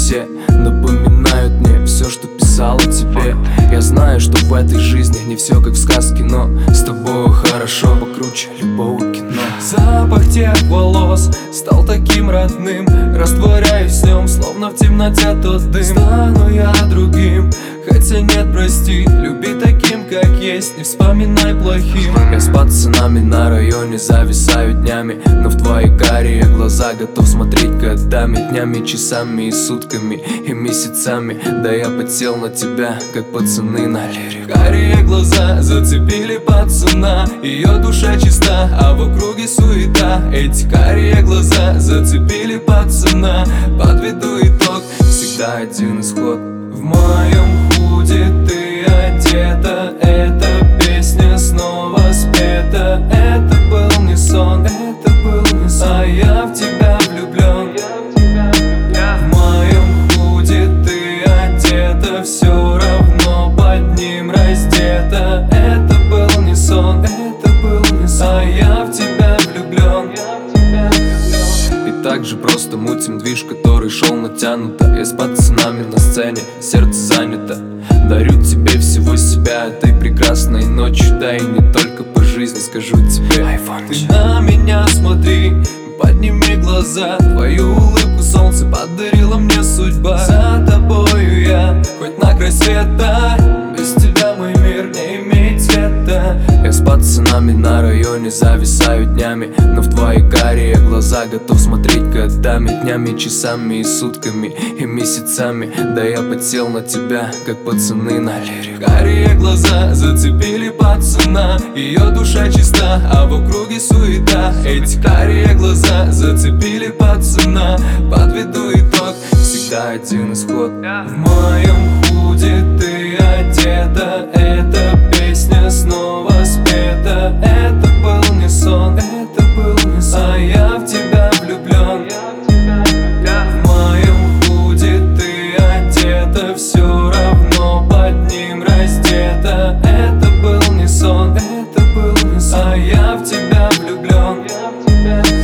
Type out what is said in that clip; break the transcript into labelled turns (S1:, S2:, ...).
S1: все напоминают мне все, что писала тебе. Я знаю, что в этой жизни не все как в сказке, но с тобой хорошо, покруче любого кино. Запах тех волос стал таким родным, растворяюсь в нем, словно в темноте тот дым. Стану я другим, хотя нет, прости, люби таким, как есть, не вспоминай плохим. Я с пацанами на районе зависаю днями, но в твои карие глаза готов смотреть годами, днями, часами и сутками и месяцами. Да я подсел на тебя, как пацаны на лирику. Карие глаза зацепили пацана, ее душа чиста, а в округе суета. Эти карие глаза зацепили пацана, подведу итог, всегда один исход. В моем худи ты одета, эта песня снова спета. Это был не сон, это был не сон, а я в тебя влюблен. В моем худи ты одета, все равно под ним раздета. Это был не сон, это был не сон, а я в тебя влюблен. И так же просто мутим движ, который шел натянуто. Я с пацанами на сцене, сердце занято. Дарю тебе всего себя этой прекрасной ночью, да и не только по жизни, скажу тебе. Ты на меня смотри, подними глаза, твою улыбку солнце подарила мне судьба. За тобою я, хоть на край света, без тебя мой мир не имеет цвета. Я с пацанами на районе зависаю днями, но в твои карие глаза готов смотреть годами, днями, часами и сутками и месяцами. Да я подсел на тебя, как пацаны на лирику. Карие глаза зацепили пацана, ее душа чиста, а в округе суета. Эти карие глаза зацепили пацана, подведу итог, всегда один исход. В моем худи ты одета, эта песня снова спета. Это был не сон, это был не сон, а я в тебя влюблен. В моем худи ты одета, все равно под ним раздета. Это был не сон, это был не сон, а я в тебя влюблен.